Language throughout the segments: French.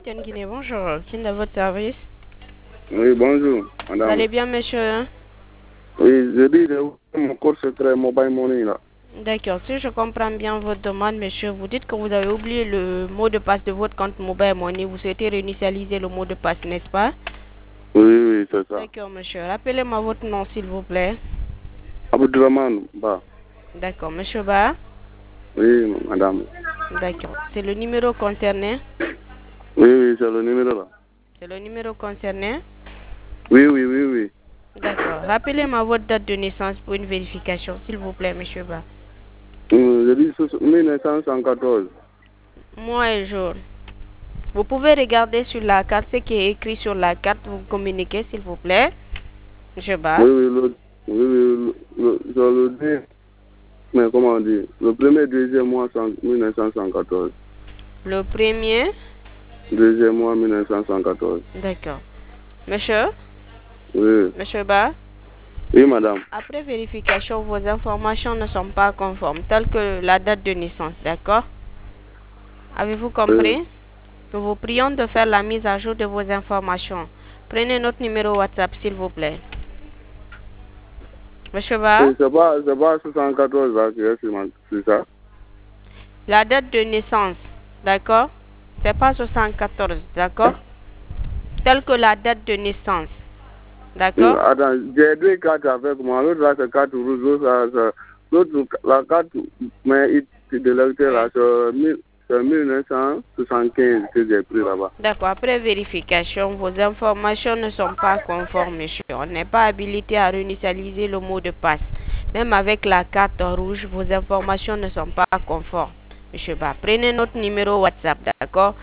Tiens Guinée, bonjour. Qui est à votre service? Oui, bonjour, madame. Vous allez bien, monsieur? Oui, je dis de mon cours secret mobile money là. D'accord. Si je comprends bien votre demande, monsieur, vous dites que vous avez oublié le mot de passe de votre compte mobile money. Vous souhaitez réinitialiser le mot de passe, n'est-ce pas? Oui, oui, c'est ça. D'accord, monsieur. Rappelez-moi votre nom, s'il vous plaît. Abdourahmane Ba. D'accord, monsieur Ba. Oui, madame. D'accord. C'est le numéro concerné? Oui, oui, c'est le numéro là. C'est le numéro concerné? Oui, oui, oui, oui. D'accord. Rappelez-moi votre date de naissance pour une vérification, s'il vous plaît, monsieur Ba. Je dis 1914. Mois et jour. Vous pouvez regarder sur la carte ce qui est écrit sur la carte. Vous communiquez, s'il vous plaît. Je bats. Oui, oui, je le dis, mais comment dire, le premier, deuxième mois 1914. Le premier. Deuxième mois 1914. D'accord. Monsieur? Oui. Monsieur Ba? Oui, madame. Après vérification, vos informations ne sont pas conformes, telles que la date de naissance, d'accord? Avez-vous Oui. compris? Nous vous prions de faire la mise à jour de vos informations. Prenez notre numéro WhatsApp, s'il vous plaît. Monsieur Ba? Oui, c'est pas 74 là, c'est ça? La date de naissance, d'accord? C'est pas 74, d'accord? Telle que la date de naissance, d'accord? Attends, j'ai deux cartes avec moi. L'autre là, c'est carte rouge. L'autre, la carte, mais de l'électeur là, c'est 1975 que j'ai pris là-bas. D'accord. Après vérification, vos informations ne sont pas conformes, monsieur. On n'est pas habilité à réinitialiser le mot de passe. Même avec la carte rouge, vos informations ne sont pas conformes, monsieur Ba. Prenez notre numéro WhatsApp, d'accord?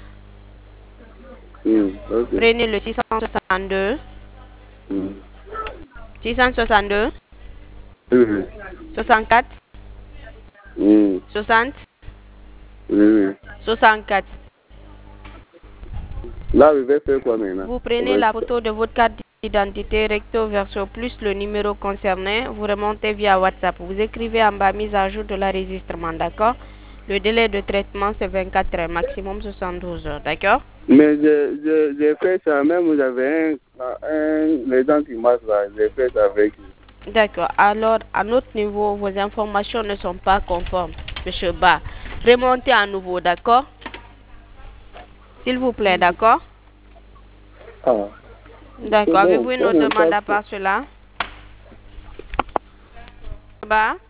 Ok. Prenez le 662 Mm. 662 Oui, oui. 64 Mm. 60 Oui, oui. 64. Là, je vais faire quoi maintenant? Vous prenez la photo de votre carte d'identité recto verso plus le numéro concerné. Vous remontez via WhatsApp. Vous écrivez en bas mise à jour de l'enregistrement, d'accord? Le délai de traitement, c'est 24 heures, maximum 72 heures, d'accord? Mais j'ai fait ça, même j'avais les gens qui marchent là, j'ai fait ça avec eux. D'accord. Alors, à notre niveau, vos informations ne sont pas conformes, monsieur Ba. Remontez à nouveau, d'accord? S'il vous plaît, d'accord? Ah, c'est D'accord. bon, Avez-vous une autre comment ça demande à se fait? part cela? Ba?